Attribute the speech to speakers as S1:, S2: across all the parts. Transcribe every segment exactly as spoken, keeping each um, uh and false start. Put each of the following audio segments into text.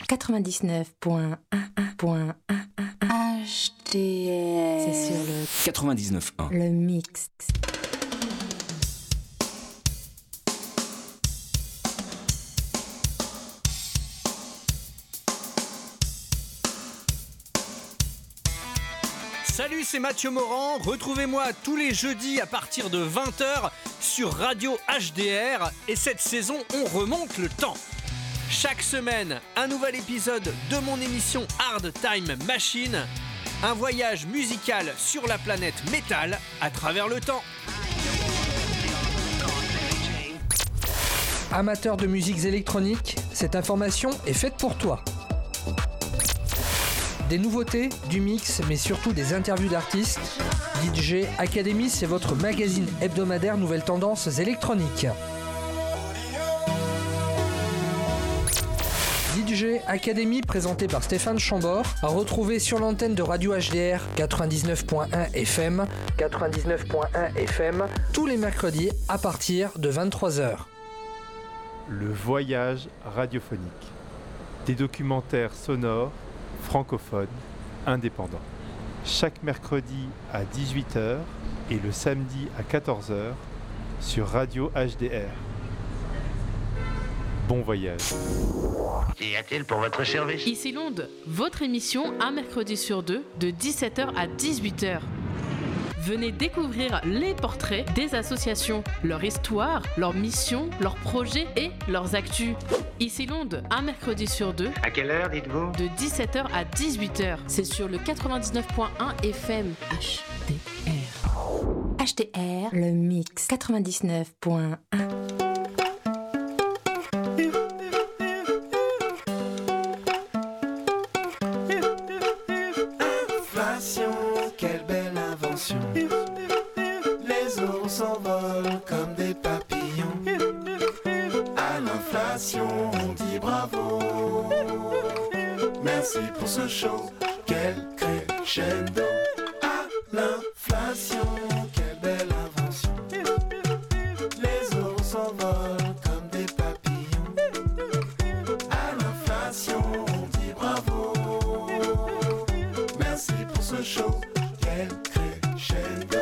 S1: quatre-vingt-dix-neuf point un. H D R. C'est sur le
S2: quatre-vingt-dix-neuf point un.
S1: Le mix.
S3: Salut, c'est Mathieu Morand. Retrouvez-moi tous les jeudis à partir de vingt heures sur Radio H D R. Et cette saison, on remonte le temps. Chaque semaine, un nouvel épisode de mon émission Hard Time Machine. Un voyage musical sur la planète métal à travers le temps.
S4: Amateur de musiques électroniques, cette information est faite pour toi. Des nouveautés, du mix, mais surtout des interviews d'artistes. D J Academy, c'est votre magazine hebdomadaire nouvelles tendances électroniques. D J Academy, présenté par Stéphane Chambord, à retrouver sur l'antenne de Radio H D R quatre-vingt-dix-neuf point un F M, quatre-vingt-dix-neuf point un F M, tous les mercredis à partir de vingt-trois heures.
S5: Le voyage radiophonique. Des documentaires sonores, francophones, indépendants. Chaque mercredi à dix-huit heures et le samedi à quatorze heures sur Radio H D R. Bon voyage.
S6: Qu'y a-t-il pour votre service ?
S7: Ici Londres, votre émission un mercredi sur deux de dix-sept heures à dix-huit heures. Venez découvrir les portraits des associations, leur histoire, leurs missions, leurs projets et leurs actus. Ici Londres, un mercredi sur deux.
S6: À quelle heure, dites-vous ?
S7: De dix-sept heures à dix-huit heures. C'est sur le quatre-vingt-dix-neuf point un F M. H D R.
S1: H D R, le mix quatre-vingt-dix-neuf point un.
S8: Les ours s'envolent comme des papillons. À l'inflation, on dit bravo. Merci pour ce show, quel crescendo. À l'inflation, quelle belle invention. Les ours s'envolent comme des papillons. À l'inflation, on dit bravo. Merci pour ce show, quel crescendo.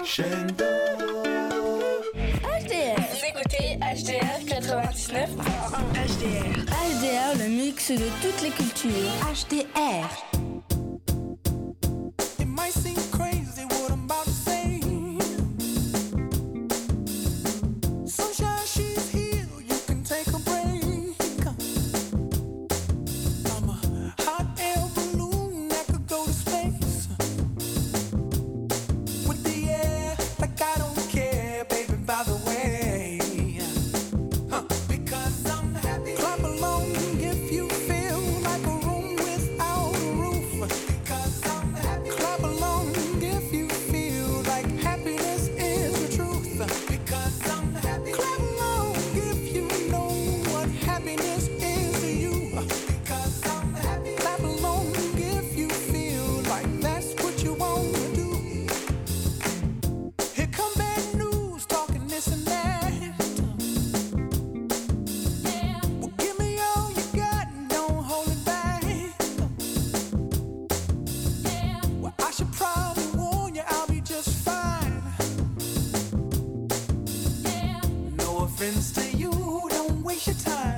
S8: Crescendo.
S2: H D R. Vous écoutez H D R quatre-vingt-dix-neuf point un. H D R. H D R, le mix de toutes les cultures. H D R.
S8: It might seem crazy what I'm about to say. Sunshine, she's here, you can take a break. I'm a hot air balloon that could go to space. With the air, like I don't care, baby, by the way. Huh. Because I'm happy. Clap along if you feel like a room without a roof. Because I'm happy. Clap along if you feel like happiness is the truth. Because I'm happy. Clap along if you know what happiness is to you. Because I'm happy. Clap along if you feel like that's what you want to do. Here come bad news, talking this and that. Well, give me all you got and don't hold it back. Well, I should probably warn you, I'll be just fine. No offense to you, don't waste your time.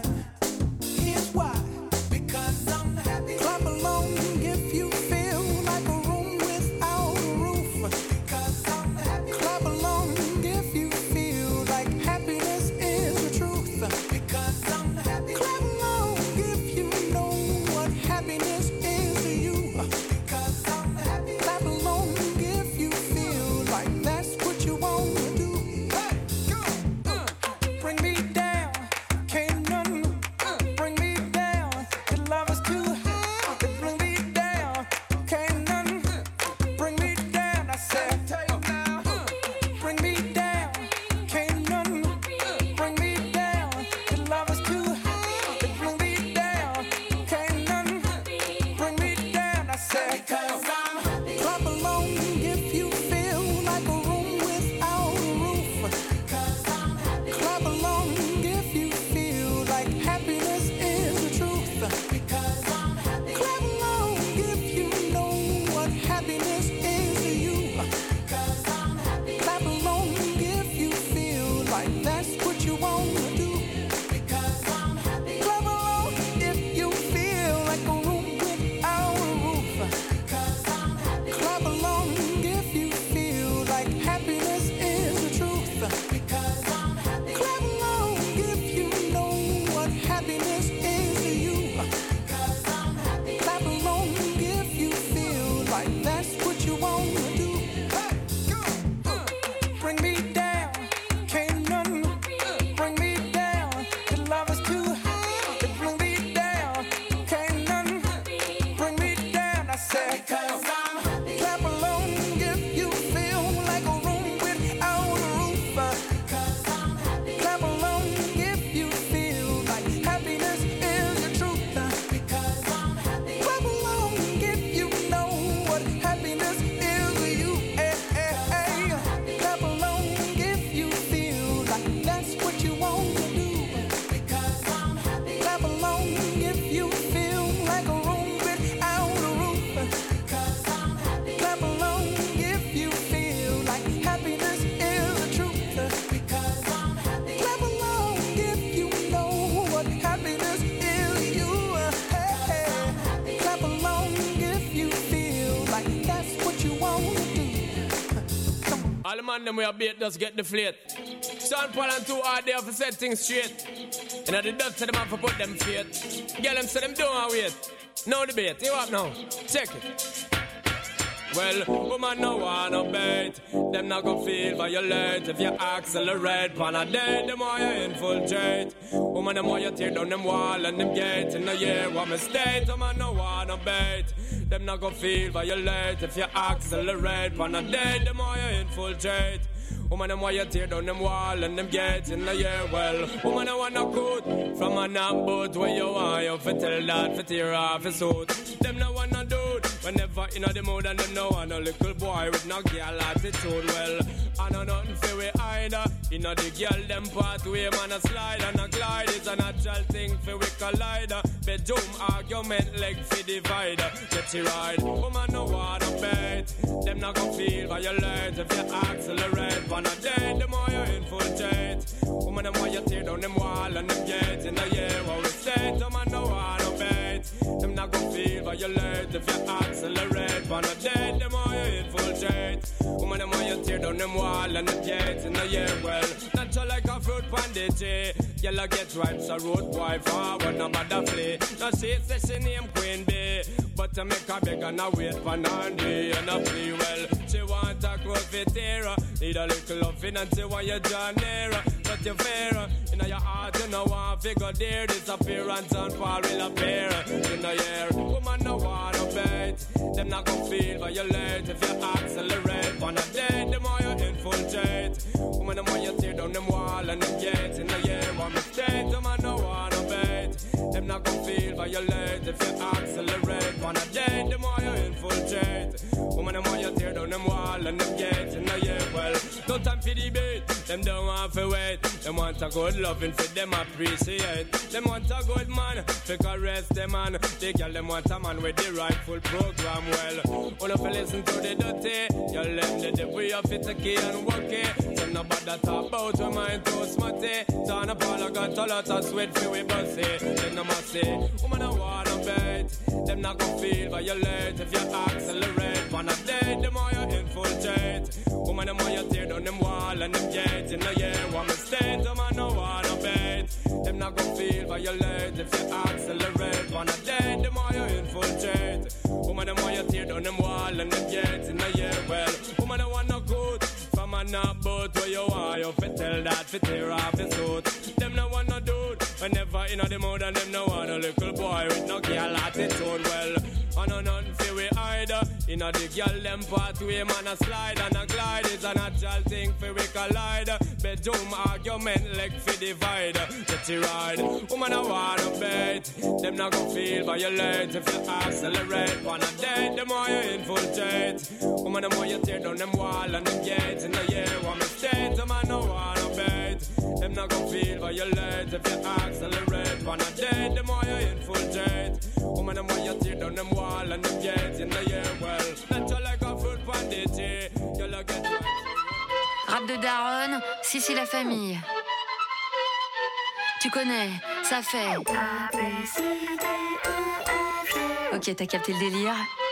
S8: Here's why. Because I'm happy. Clap along if you feel like a room without a roof. Because I'm happy. Clap along if you feel like happiness is the truth. Because I'm happy. Clap along if you know what happiness is to you. Because I'm happy. Clap along if you feel like that's what you want to do. Hey, go. Uh, bring me down, can't none uh, bring me down. The love is too high. Bring me down, can't none bring me down. I said, uh, bring me down, can't none bring me down. The love is too high. Bring me down, can't none bring me down. I said, because I'm happy. Clap along if you feel like a room without a roof. Because I'm happy. Clap along if you feel like happiness is the truth. Because I'm happy. Clap along if you know what happiness is to you. Because I'm happy. Clap along if you feel like that's what you want to do. Because I'm happy. Clap along if you feel like a room without a roof. Because I'm happy. Clap along if you feel like happiness is the truth. Because I'm happy. Clap along if you know what happiness is to you. Because I'm happy. Clap along if you feel like that's what you want to do. Hey, go. Uh, bring me down, can't none bring me down. The love is too high. Bring me down, can't none bring me down. I said, because I'm happy. Clap along if you feel like a room without a roof. Because I'm happy. Clap along if you feel like happiness is the truth. Because I'm happy. Clap along if you know what happiness is to you. Hey, hey, hey. Clap along if you feel like that's what you want to do. Because I'm happy. Clap along if you feel like a room without a roof. Because I'm happy. Clap along if you feel like happiness is the truth. Because I'm happy. Clap along if you know what happiness is to you. Hey, hey. Clap along if you feel like that's what you want to do.
S9: All the man them we are beat just get the flate. Sean Paul and two hard there for set things straight. And at the dust to them have to put them feet. Get them so them don't wait. No debate, you up now? Check it. Well, woman no wanna bait. Them not gon' feel violate. If you accelerate pan a day, the more you infiltrate. Woman, the more you tear down them wall and them gate. In the year what mistake, woman no wanna bait. Them not gon' feel violate. If you accelerate pan a day, the more you infiltrate. Woman, them why you tear down them wall and them gates in the year. Well, woman, I wanna good from an boat where you are. You fit tell that, fit tear off his suit. Them no wanna do it. Whenever in the mood and them know and a little boy with no girl attitude. Well, I know nothing for we either. In the girl them pathway, man a slide and a glide. It's a natural thing for we collide. Bedroom argument leg for divider. Get you right, woman no wanna bet. Them not gon' feel violent if you accelerate. On a day, the more you infiltrate. Woman them want you tear down them wall and them gates. In the year where we stay, them man no wanna bet. Them not gon' feel violent if you accelerate. On a day, the more you infiltrate. Woman them want you tear down them wall and them gates. In the year well, natural like a fruit pandity. Yellow get ripe, so road boy forward, no matter flee. No see say she name Queen Bee, but to make a beg and a wait for Nandi and a plea well. She want a growth vetera, need a little loving and she want you draw nearer. But you fair, in your heart you know one figure there. Disappearance and fall will appear. In the year, woman no wanna bet. Them not gon' feel violate if you accelerate. On a day, the more you infiltrate. Woman the more you tear down them wall and them gates. In the year, one mistake, them man no wanna bet. Them not gon' feel violate if you accelerate. On a day, the more you infiltrate. Woman the more you tear down them wall and them gates. In the year, well, no time for debate. Them don't want to wait. Them want a good loving for them appreciate. Them want a good man to caress them man. They girl them want a man with the rightful program. Well, when if you listen to the dirty, you learn the devil you fit the key and work it. So nobody talk about your mind too smutty. Turn up all I got a lot of sweat for we bossy. Then I must say, woman I wanna bet. Them not gon' feel violate if you accelerate. On a day, the more you infiltrate. Woman the more you tear down them wall and them gates. In the year, one mistake, them I no wanna bet. Them not gon' feel violate if you accelerate. On a day, the more you infiltrate. Woman the more you tear down them wall and them gates. In the year, well, woman I want no good. From a not boat where you are, you fit tell that fit tear off your suit. Them no want no dude. Whenever in the mood and them no want a little boy with no girl attitude. Well, I know nothing for we either. In a the girl them pathway, man a slide and a glide. It's a natural thing for we collide. Bedroom argument leg for divide. Get you right, woman I wanna bet. Them not gon' feel violate if you accelerate. On a day, the more you infiltrate. Woman the more you tear down them wall and them gates. In the year, one mistake, them I no wanna bet. Them not gon' feel violate if you accelerate. On a day, the more you infiltrate. Woman the more you tear down them wall and them gates. In the year, well, natural like a fruit bandit. You'll get right.
S10: Rap de daronne, si si la famille. Tu connais, ça fait. Ok, t'as capté le délire.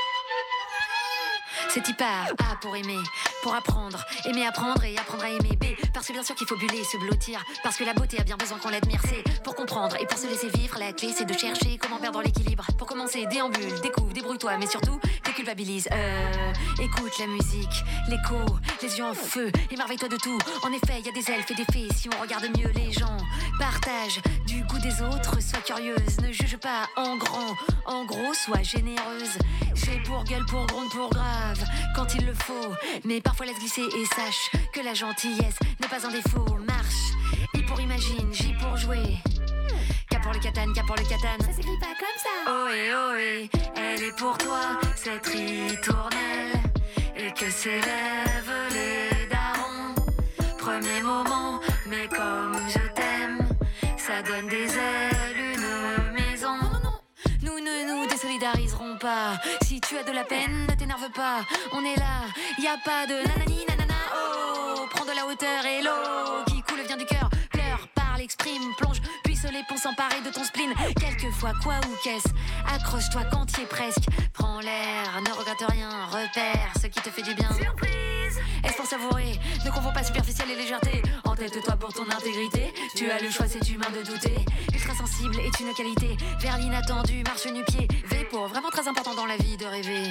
S10: C'est hyper A pour aimer, pour apprendre, aimer apprendre et apprendre à aimer. B, parce que bien sûr qu'il faut buller, se blottir, parce que la beauté a bien besoin qu'on l'admire. C, pour comprendre et pour se laisser vivre, la clé c'est de chercher comment perdre l'équilibre. Pour commencer, déambule, découvre, débrouille-toi, mais surtout, déculpabilise. Euh, écoute la musique, l'écho, les yeux en feu, émerveille-toi de tout. En effet, il y a des elfes et des fées, si on regarde mieux les gens. Partage du goût des autres, sois curieuse, ne juge pas en grand, en gros, sois généreuse. J'ai pour gueule, pour gronde, pour grave, quand il le faut, mais parfois laisse glisser et sache que la gentillesse n'est pas un défaut. Marche, I pour imagine, J pour jouer. K pour le katane, K pour le katane. Ça s'écrit pas comme ça. Ohé, ohé, elle est pour toi, cette ritournelle, et que s'élèvent les darons. Premier moment, mais comme je t'aime, ça donne des ailes, une maison. Non, non, non. Nous ne nous désolidariserons pas. Si tu as de la peine, ne t'énerve pas. On est là, y a pas de nanani nanana. Oh, prends de la hauteur et l'eau qui coule vient du cœur. Pleure, parle, exprime, plonge, puisse les ponts s'emparer de ton spleen. Quelquefois, quoi ou qu'est-ce? Accroche-toi quand y es presque. Prends l'air, ne regrette rien, repère ce qui te fait du bien. Surprise! Est-ce pour savourer? Ne confonds pas superficiel et légèreté. Entête-toi pour ton intégrité. Tu as le choix, c'est humain de douter. Ultra sensible est une qualité. Vers l'inattendu, marche nu-pied. V pour vraiment très important dans la vie de rêver.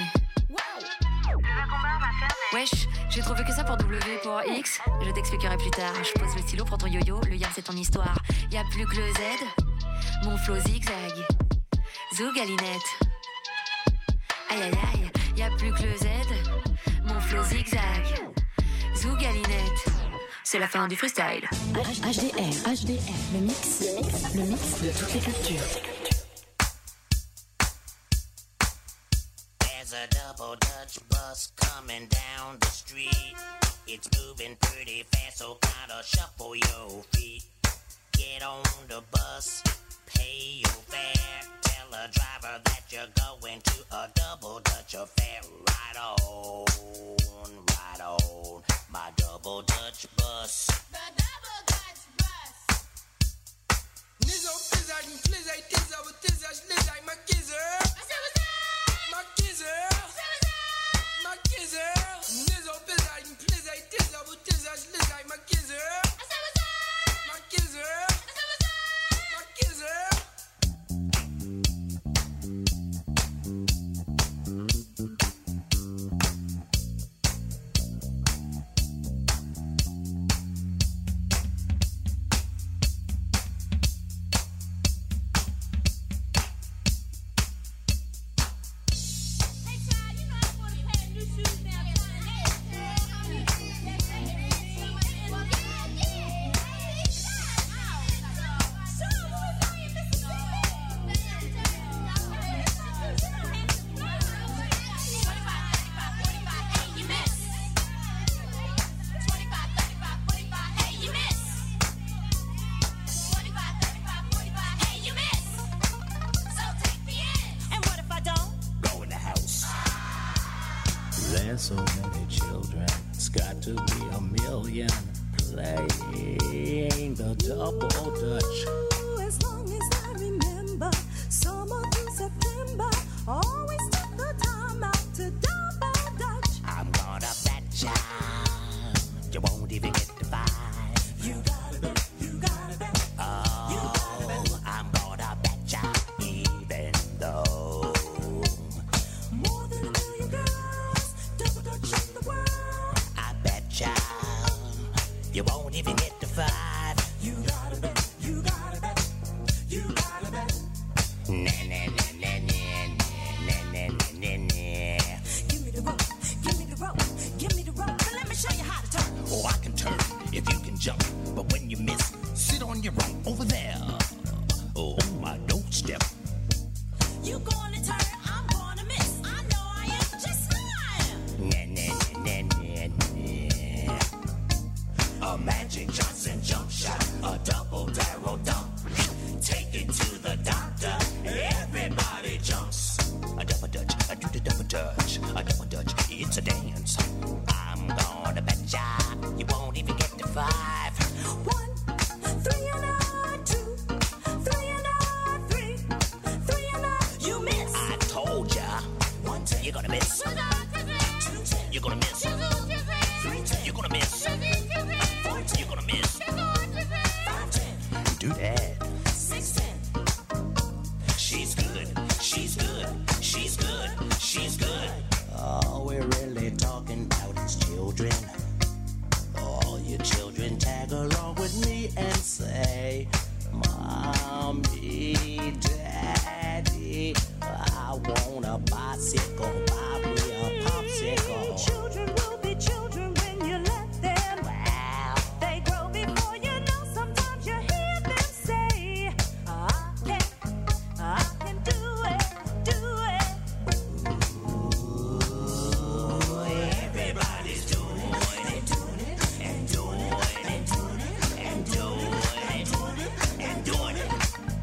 S10: Wesh, j'ai trouvé que ça pour W pour X. Je t'expliquerai plus tard. Je pose le stylo, prends ton yo-yo. Le yam c'est ton histoire. Y'a plus que le Z. Mon flow zigzag. Zougalinette. Aïe aïe aïe. Y'a plus que le Z. Mon flow zigzag. Zougalinette. C'est la fin du freestyle.
S1: H D R, H D R, le mix, le mix de toutes les cultures.
S11: There's a coming down the street. It's moving pretty fast, so kinda shuffle your feet. Get on the bus, pay your fare. Tell the driver that you're going to a double Dutch affair. Right on, right on, my double Dutch bus.
S8: The double Dutch bus. Nizzo, Fizzard, and Flizzard, Tizzo, with Tizzard, Slizzard, my kizzer. My kizzer. My kizzer. Nizzo, Fizzard, and Flizzard, Tizzo, with Tizzard, Slizzard, my kizzer. My kizzer. My kizzer.
S11: There's so many children, it's got to be a million playing the double Dutch.
S12: As long as I remember, summer through September, always took the time out to double Dutch.
S11: I'm gonna bet ya you won't even get to five.
S12: You gotta bet, you gotta bet.
S11: Oh,
S12: you gotta bet.
S11: I'm gonna bet ya even though
S12: more than a million girls double Dutch in the world.
S11: I bet ya you won't even get to five.
S12: You gotta bet, you gotta bet, you gotta bet.
S11: Nah, nah, nah, nah, nah, nah, nah, nah, nah, nah.
S12: Give me the rope, give me the rope, give me the rope, but let me show you how to turn.
S11: Oh, I can turn if you can jump, but when you miss, sit on your right over there. Oh, my doorstep.
S12: You gonna turn, I'm gonna miss. I know I am just fine.
S11: Nah, nah, nah, nah, nah, nah. A Magic Johnson jump shot, a double barrel dump. Take it to the doctor, everybody jumps. A double Dutch, I do the double Dutch. A double Dutch, it's a dance. I'm gonna bet ya you won't even get to five.
S12: One, three and a two, three and a three, three and a. You miss.
S11: I told ya,
S12: One ten.
S11: you're gonna miss.
S12: Two ten.
S11: You're gonna miss.
S12: Three ten.
S11: You're gonna miss.
S12: Four ten.
S11: You're gonna miss.
S12: Five ten.
S11: Do that.
S12: Six ten.
S11: She's good. She's good. She's good. She's good. All we're really talking about is children. All your children tag along with me and say, Mommy, Daddy, I want a bicycle. Buy me a popsicle.
S12: Children will be children when you let them.
S11: Wow.
S12: They grow before you know. Sometimes you hear them say, I can, I can do it, do it.
S11: Everybody's doing it, doing it, and doing it, and doing it, and doing it, and doing it.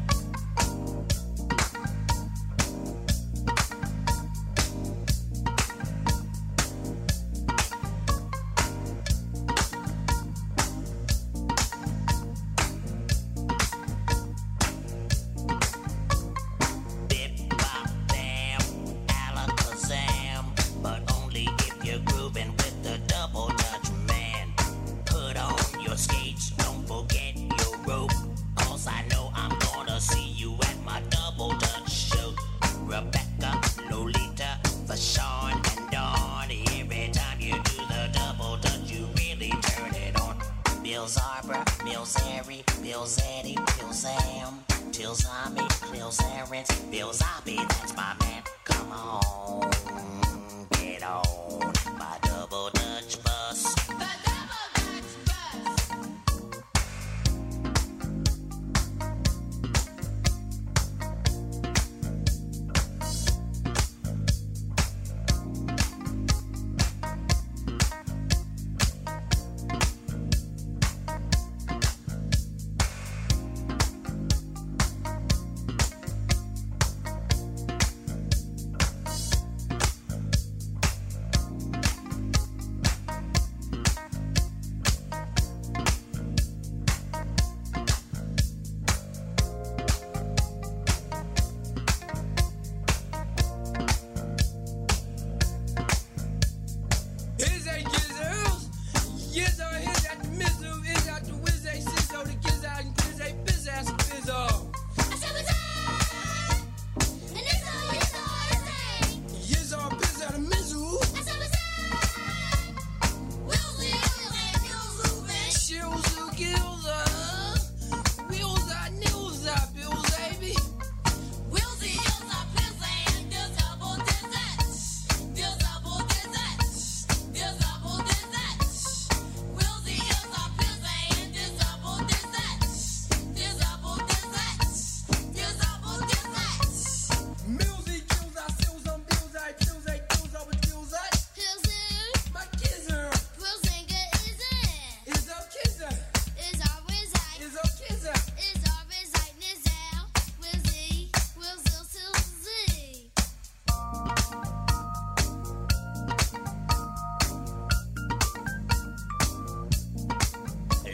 S11: Bip, bop, bam, alakazam, but only if you're grooving with the double Dutch man. Put on your skates, don't forget your rope, 'cause I know I'm gonna see you at my double Dutch show. Rebecca, Lolita, Fashawn, and Dawn. Every time you do the double Dutch, you really turn it on. Bill Zarber, Bill Zary, Bill Zaddy, Bill Zam, Till Zombie, Bill Zarens, Bill Zombie, that's my man. Come on, get on my double Dutch bus.
S8: The double Dutch bus.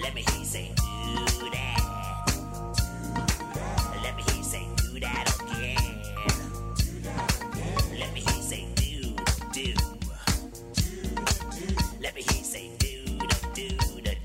S11: Let me hear you say do that. Let me hear you say do that again. Let me hear you say do, do. Let me hear you say do, do, do, do.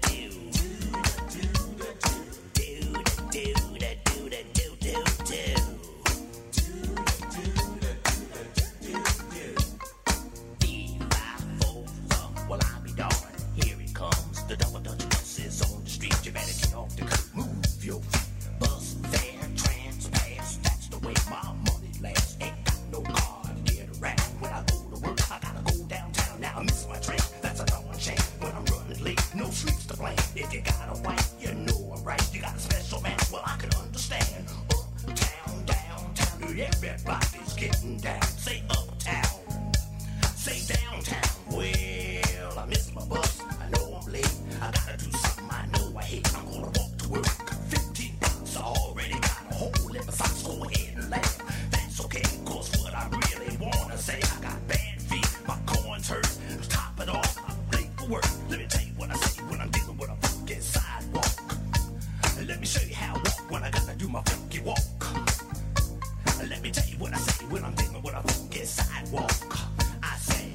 S11: The double Dutch bus is on the street. You better get off the curb, move your feet. Bus fare, trans pass, that's the way my money lasts. Ain't got no car to get around. When I go to work, I gotta go downtown. Now I miss my train, that's a darn shame. When I'm running late, no sleeps to blame. If you got a wife, you know I'm right. You got a special man, well I can understand. Uptown, downtown, everybody's getting down. Say uptown, say downtown. Well, I miss my bus. I gotta do something I know I hate. I'm gonna walk to work. fifteen bucks, I already got a hole in my socks. Go ahead and laugh. That's okay, cause what I really wanna say, I got bad feet, my corns hurt. To top it off, I'm late for work. Let me tell you what I say when I'm dealing with a funky sidewalk. Let me show you how I walk when I gotta do my funky walk. Let me tell you what I say when I'm dealing with a funky sidewalk. I say,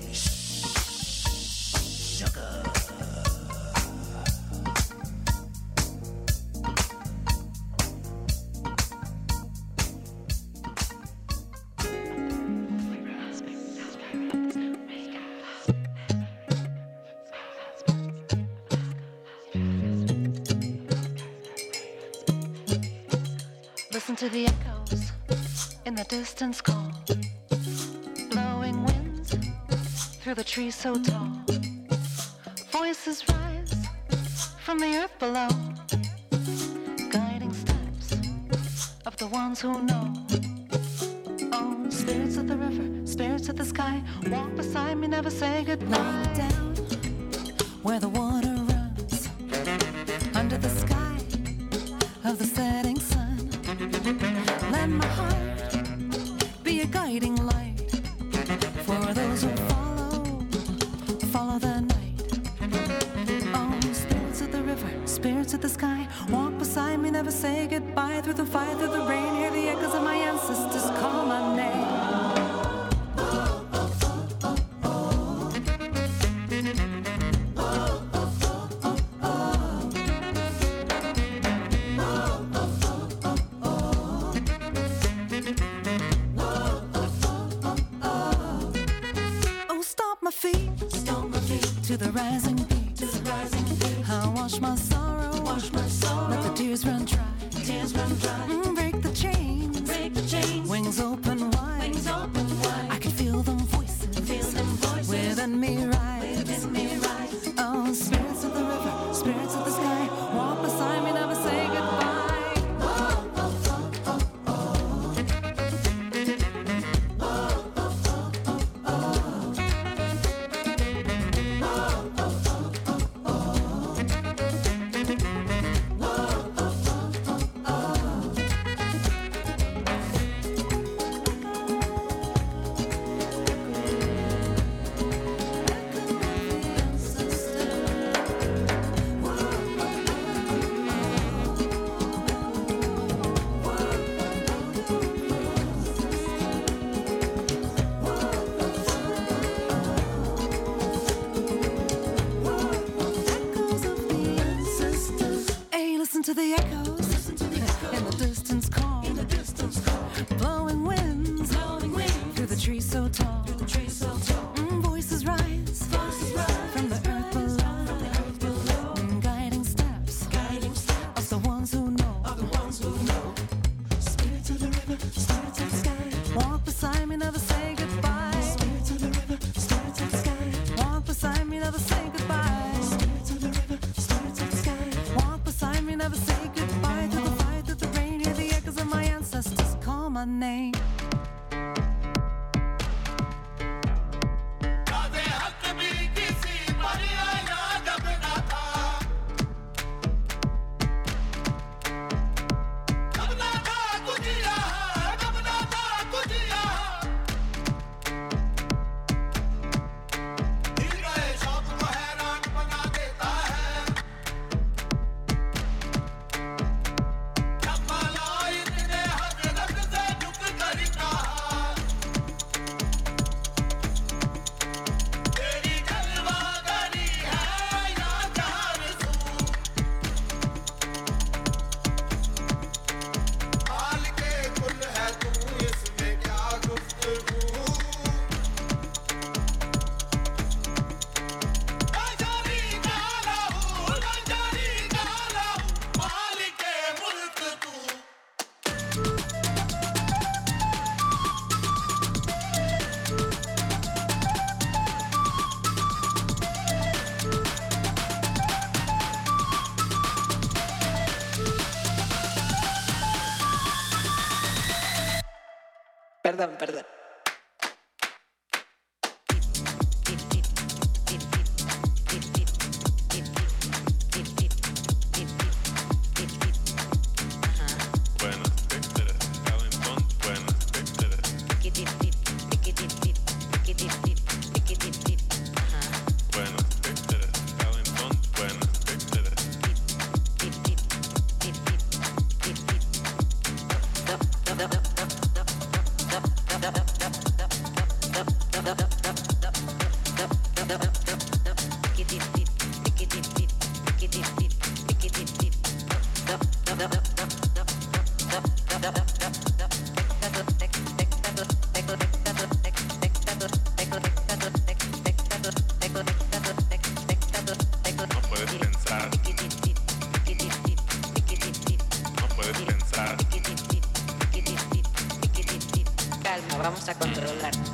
S11: sugar.
S13: Listen to the echoes in the distance call. Blowing winds through the trees so tall. Voices rise from the earth below. Guiding steps of the ones who know. Oh, spirits of the river, spirits of the sky, walk beside me, never say goodbye. Down where the water runs, under the sky of the setting sun. Let my heart be a guiding light for those who follow, follow the night. Oh, spirits of the river, spirits of the sky, walk beside me, never say goodbye. Through the fire, through the rain, hear the echoes of my ancestors call my name. To the rising beat, to the rising beat. I wash my sorrow, wash my sorrow. Let the tears run dry, tears run dry. Mm, break the chains, break the chains. Wings open wide, wings open wide. I can feel them voices, feel them voices within me rise, within me rise. Oh, spirits of the river, spirits of the sky, walk beside me, never say goodbye. To the echoes, listen to the echoes. In the distance call, in the distance call. Blowing winds, blowing winds through the trees so tall, through the trees so tall. Mm, voices rise, voices rise from the earth below, from the earth below. Mm, guiding steps, guiding steps of the ones who know, of the ones who know. Spirits of the river, spirits of the sky, walk beside me, never say goodbye. Spirits of the river, spirits of the sky, walk beside me, never say goodbye. Spirits of the river, spirits of the sky, walk beside me, never say goodbye.
S14: perdón, perdón. Calma, vamos a controlar.